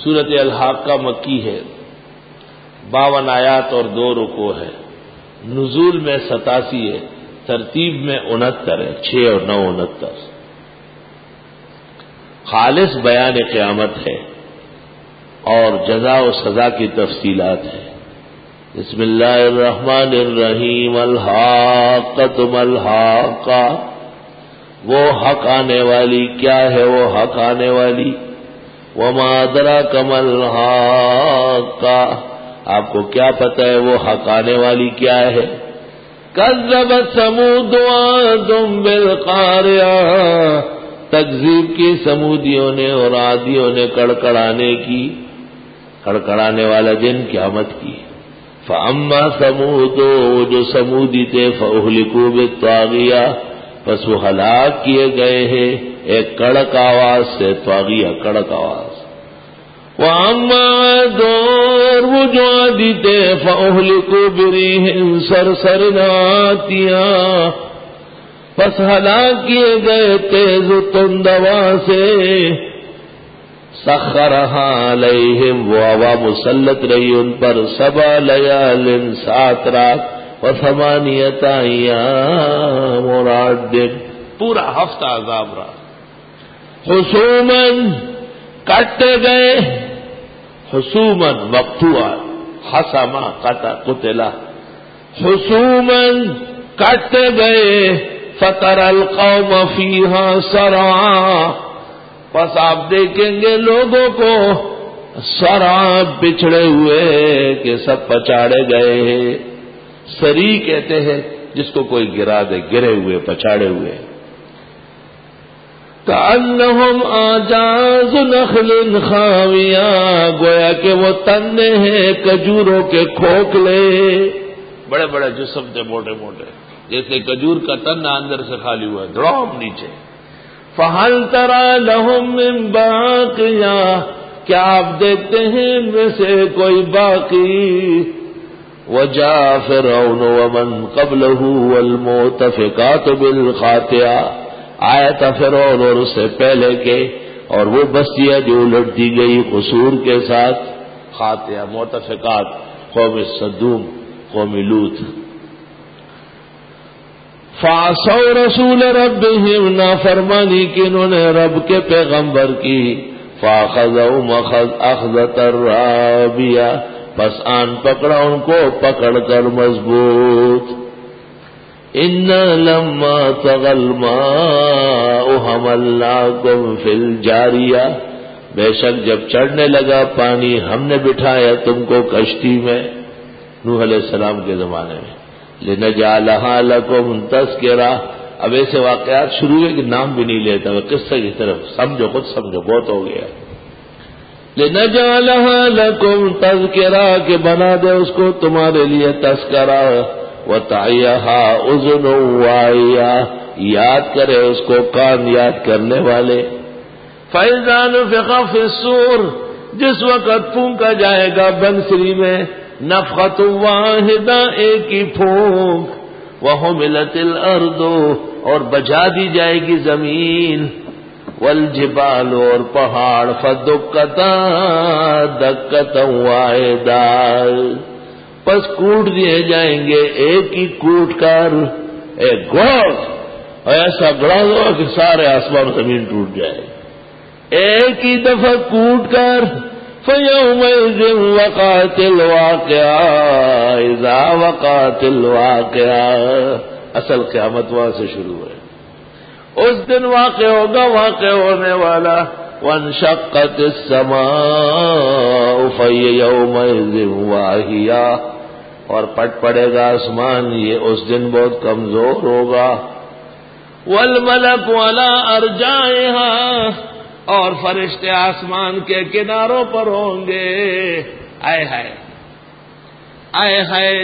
سورت الحاقہ مکی ہے، 52 آیات اور 2 رکوع ہے، نزول میں 87 ہے، ترتیب میں 69 ہے، 6 اور 9 69۔ خالص بیان قیامت ہے اور جزا و سزا کی تفصیلات ہے۔ بسم اللہ الرحمن الرحیم، الحاقۃ ما الحاقہ، وہ حق آنے والی کیا ہے، وہ حق آنے والی، وما ادراک ما الحاقہ، آپ کو کیا پتہ ہے وہ حق آنے والی کیا ہے۔ کذبت ثمود وعاد بالقاریہ، تکذیب کی سمودیوں نے اور عادیوں نے کڑکڑانے والا دن قیامت کی۔ فاما ثمود، جو سمودی تھے، فاہلکوا بالطاغیہ، پس وہ ہلاک کیے گئے ہیں ایک کڑک آواز سے، طاغیہ کڑک آواز۔ واما عاد، وہ جو عادی تھے، فاہلکوا بریح صرصر عاتیہ، پس ہلاک کیے گئے تیز و تند ہوا سے۔ سخرہا علیہم، وہ ہوا مسلط رہی ان پر، 7 لیال، 7 رات، و8 ایام، اور 8 دن، پورا ہفتہ عذاب رہا۔ حسوماً، کاٹے گئے، حسوماً مقطوعا، حسما قتلا، حسوماً کاٹے گئے، فتر القوم فیہا سرعا، پس آپ دیکھیں گے لوگوں کو سرعا بچھڑے ہوئے کہ سب پچاڑے گئے ہیں۔ سری کہتے ہیں جس کو کوئی گرا دے، گرے ہوئے، پچاڑے ہوئے۔ کأنہم اعجاز نخل خاویہ، گویا کہ وہ تنے ہیں کھجوروں کے کھوکھلے، بڑے بڑے جسم تھے، موٹے موٹے، جیسے کھجور کا تنا اندر سے خالی ہوا، دڑوم نیچے۔ فہل تری لہم من باقیہ، کیا آپ دیکھتے ہیں ان میں سے کوئی باقی؟ وجاء فرعون ومن قبلہ والمؤتفقات بالخاطئہ، آیا تھا فرعون اور اس سے پہلے کے اور وہ بستیاں جو الٹ دی گئی قصور کے ساتھ، خاطئہ مؤتفقات، قوم صدوم، قوم لوط۔ فعصوا رسول ربهم، نافرمانی کی انہوں نے رب کے پیغمبر کی، فاخذهم اخذۃ رابیہ، پس آن پکڑا ان کو پکڑ کر مضبوط۔ ان لما طغى الماء حملناكم في الجاریہ، بے شک جب چڑھنے لگا پانی ہم نے بٹھایا تم کو کشتی میں، نوح علیہ السلام کے زمانے میں۔ لنجعلها لكم تذکرہ، اب ایسے واقعات شروع ہے کہ نام بھی نہیں لیتا، قصے کی طرف سمجھو، خود سمجھو، بہت ہو گیا۔ لنجعلها لكم تذکرہ، کہ بنا دے اس کو تمہارے لیے تذکرہ، وتعیہا اذن واعیہ، یاد کرے اس کو کان یاد کرنے والے۔ فاذا نفخ في الصور، جس وقت پھونکا جائے گا بنسری میں، نفخۃ واحدہ، ایک ہی پھونک، وحملت الارض، اور بجا دی جائے گی زمین، والجبال، اور پہاڑ، فدکتا دکتا واحدہ، پس کوٹ دیے جائیں گے ایک ہی کوٹ کر، ایک گوڑ، ایسا گڑا ہوا کہ سارے آسمان زمین ٹوٹ جائے، ایک ہی دفعہ کوٹ کر۔ فَيَوْمَئِذٍ وَقَعَتِ الْوَاقِعَةُ، اِذَا وَقَعَتِ الْوَاقِعَةُ، اصل قیامت وہاں سے شروع ہے، اس دن واقع ہوگا واقع ہونے والا۔ وَانشَقَّتِ السَّمَاءُ فَهِيَ يَوْمَئِذٍ وَاهِيَةٌ، اور پھٹ پڑے گا آسمان، یہ اس دن بہت کمزور ہوگا۔ وَالْمَلَكُ عَلَىٰ أَرْجَائِهَا، اور فرشتے آسمان کے کناروں پر ہوں گے۔ آئے ہائے آئے ہائے،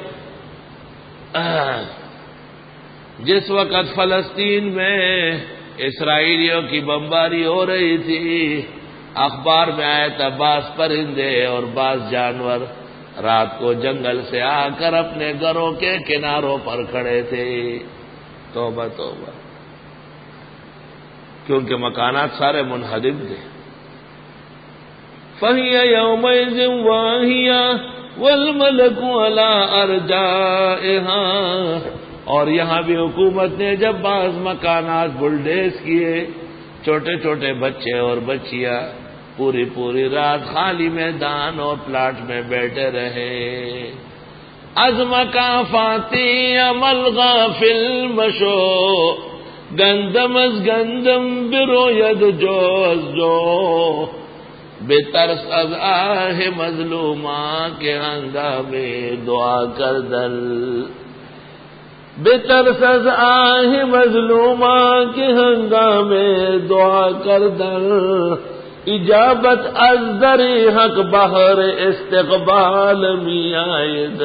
جس وقت فلسطین میں اسرائیلیوں کی بمباری ہو رہی تھی، اخبار میں آیا تھا بعض پرندے اور بعض جانور رات کو جنگل سے آ کر اپنے گھروں کے کناروں پر کھڑے تھے۔ توبہ توبہ، کیونکہ مکانات سارے منہدم تھے۔ فَهِيَ يَوْمَئِذٍ وَاهِيَةٌ وَالْمَلَكُ عَلَىٰ أَرْجَائِهَا۔ اور یہاں بھی حکومت نے جب بعض مکانات بلڈیز کیے، چھوٹے چھوٹے بچے اور بچیاں پوری پوری رات خالی میدان اور پلاٹ میں بیٹھے رہے۔ از مکافاتی عمل غافل مشو، گندم از گندم بروید جو از جو، بے ترس از آہ مظلوماں کے ہنگامے دعا کر دل، بے ترس از آہ مظلوماں کے ہنگامے دعا کر دل، اجابت از در حق بہر استقبال می آید،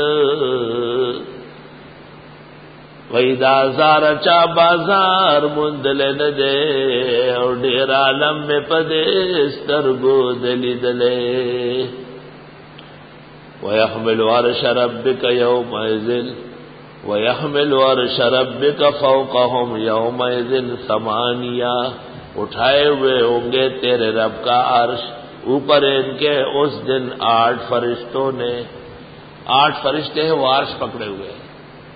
ویدا زار چا بازار مندل ندے، اور ڈیر عالم میں پدے استرگو دلی دلے، وَيَحْمِلُ عَرْشَ رَبِّكَ يَوْمَئِذٍ وَيَحْمِلُ عَرْشَ رَبِّكَ فَوْقَهُمْ يَوْمَئِذٍ ثَمَانِيَةٌ، اٹھائے ہوئے ہوں گے تیرے رب کا عرش اوپر ان کے اس دن 8 فرشتوں نے، 8 فرشتے ہیں وہ عرش پکڑے ہوئے ہیں۔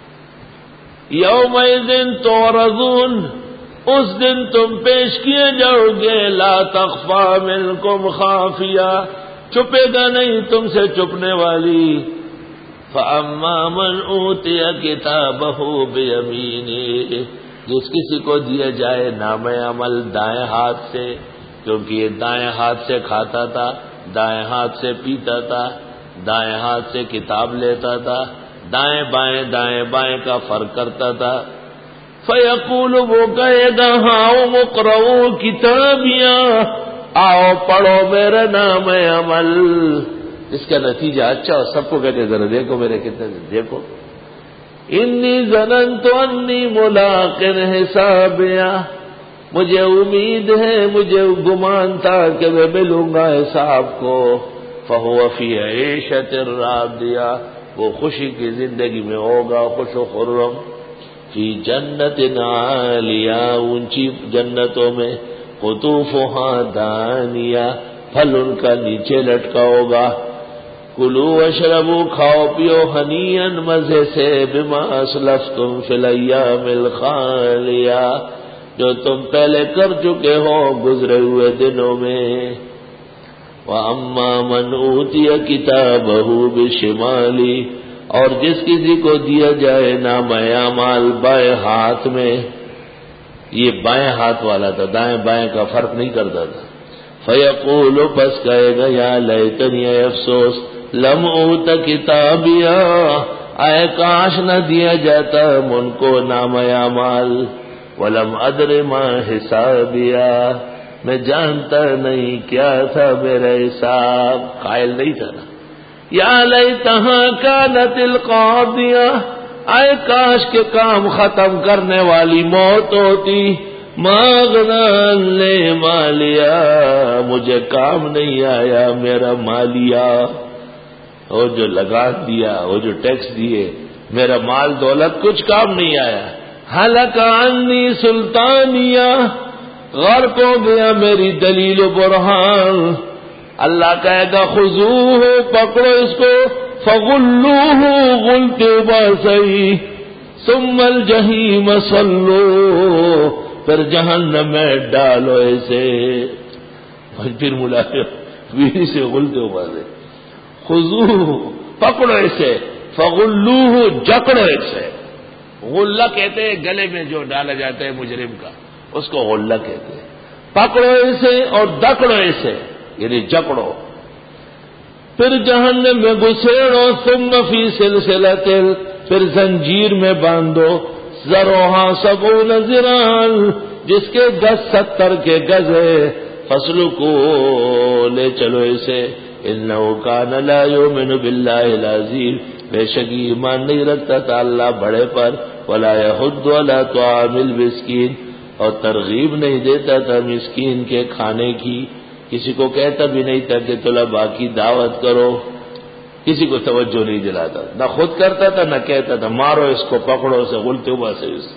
یومئذ تعرضون، اس دن تم پیش کیے جاؤ گے، لا تخفی منکم خافیہ، چھپے گا نہیں تم سے چھپنے والی، فَأَمَّا مَنْ أُوتِيَ كِتَابَهُ بِيَمِينِهِ، جس کسی کو دیا جائے نام عمل دائیں ہاتھ سے، کیونکہ یہ دائیں ہاتھ سے کھاتا تھا، دائیں ہاتھ سے پیتا تھا، دائیں ہاتھ سے کتاب لیتا تھا، دائیں بائیں کا فرق کرتا تھا، فَيَقُولُ، وہ کہے گا ہاؤ اقرؤوا کتابیاں، آؤ پڑھو میرا نام عمل۔ اس کا نتیجہ اچھا، اور سب کو کہتے ذرا دیکھو میرے کتنے، دیکھو انی ظننت انی ملاق حسابیا، مجھے امید ہے، مجھے گمان تھا کہ میں ملوں گا حساب کو، فہو فی عیشۃ راضیہ، وہ خوشی کی زندگی میں ہوگا، خوش و خرم، فی جنت عالیہ، اونچی جنتوں میں، قطوفہا دانیہ، پھل ان کا نیچے لٹکا ہوگا، کلوا واشربوا، کھاؤ پیو، ہنیئا مزے سے، بما اسلفتم فی الایام الخالیہ، جو تم پہلے کر چکے ہو گزرے ہوئے دنوں میں، وَأَمَّا مَنْ أُوتِيَ كِتَابَهُ بِشِمَالِهِ، اور جس کسی کو دیا جائے نام اعمال بائیں ہاتھ میں، یہ بائیں ہاتھ والا تھا، دائیں بائیں کا فرق نہیں کرتا تھا، فَيَقُولُ، بس کہے گا یا لیتنی، اے افسوس، لم اوت کتابیا، اے کاش نہ دیا جاتا من کو نام اعمال، ولم ادر ما حسابیا، میں جانتا نہیں کیا تھا میرا حساب، قائل نہیں تھا نا، یا لیتہا کانت القاضیہ، اے کاش کے کام ختم کرنے والی موت ہوتی، ما اغنی عنی مالیا، مجھے کام نہیں آیا میرا مالیہ، وہ جو لگان دیا، وہ جو ٹیکس دیے، میرا مال دولت کچھ کام نہیں آیا، ہلک عنی سلطانیہ، غرق ہو گیا میری دلیل و برہان، اللہ کہے گا خذوہ، پکڑو اس کو، فغلوہ، غلتے باسئی، ثم الجحیم صلو، پھر جہنم میں ڈالو اسے، پھر ملائے ویری سے غلتے ہو باسے، خذوہ، پکڑو اسے، فغلوہ، جکڑو اسے، غلہ کہتے ہیں گلے میں جو ڈالا جاتا ہے مجرم کا، اس کو غلہ کہتے ہیں، پکڑو اسے اور دکڑو اسے، یعنی جکڑو، پھر جہنم میں گھسیڑو، ثم فی سلسلۃ، پھر زنجیر میں باندھو، ذرعہا 70 ذراعا، جس کے 70 کے گز ہے، فاسلکو، لے چلو اسے، انہ کان لا یؤمن باللہ العظیم، بے شک ایمان نہیں رکھتا تھا اللہ بڑے پر، ولا یحض علی طعام المسکین، اور ترغیب نہیں دیتا تھا مسکین کے کھانے کی، کسی کو کہتا بھی نہیں تھا کہ طلباء کی دعوت کرو، کسی کو توجہ نہیں دلاتا، نہ خود کرتا تھا نہ کہتا تھا مارو اس کو، پکڑو اسے، غلطے ہوا سے اس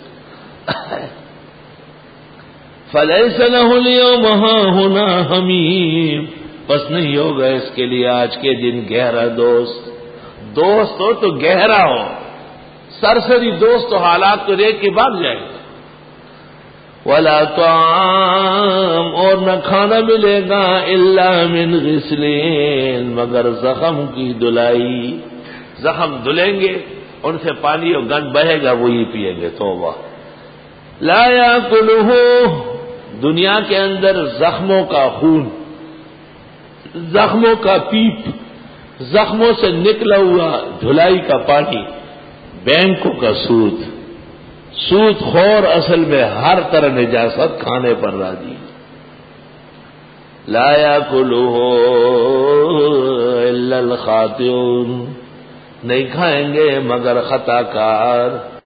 فلیس لہ اليوم ہاہنا حمیم، بس نہیں ہوگا اس کے لیے آج کے دن گہرا دوست ہو تو گہرا ہو، سرسری دوست تو حالات کو دیکھ کے بھاگ جائے گا۔ ولا طعام، اور نہ کھانا ملے گا الا من غسلین، مگر زخم کی دلائی، زخم دھلیں گے ان سے پانی اور گند بہے گا وہی پیئیں گے۔ توبہ۔ لا یاکلہ، دنیا کے اندر زخموں کا خون، زخموں کا پیپ، زخموں سے نکلا ہوا دھلائی کا پانی، بینکوں کا سود خور اصل میں ہر طرح نجاست کھانے پر راضی۔ لا یاکلہ الا الخاطئون، نہیں کھائیں گے مگر خطا کار۔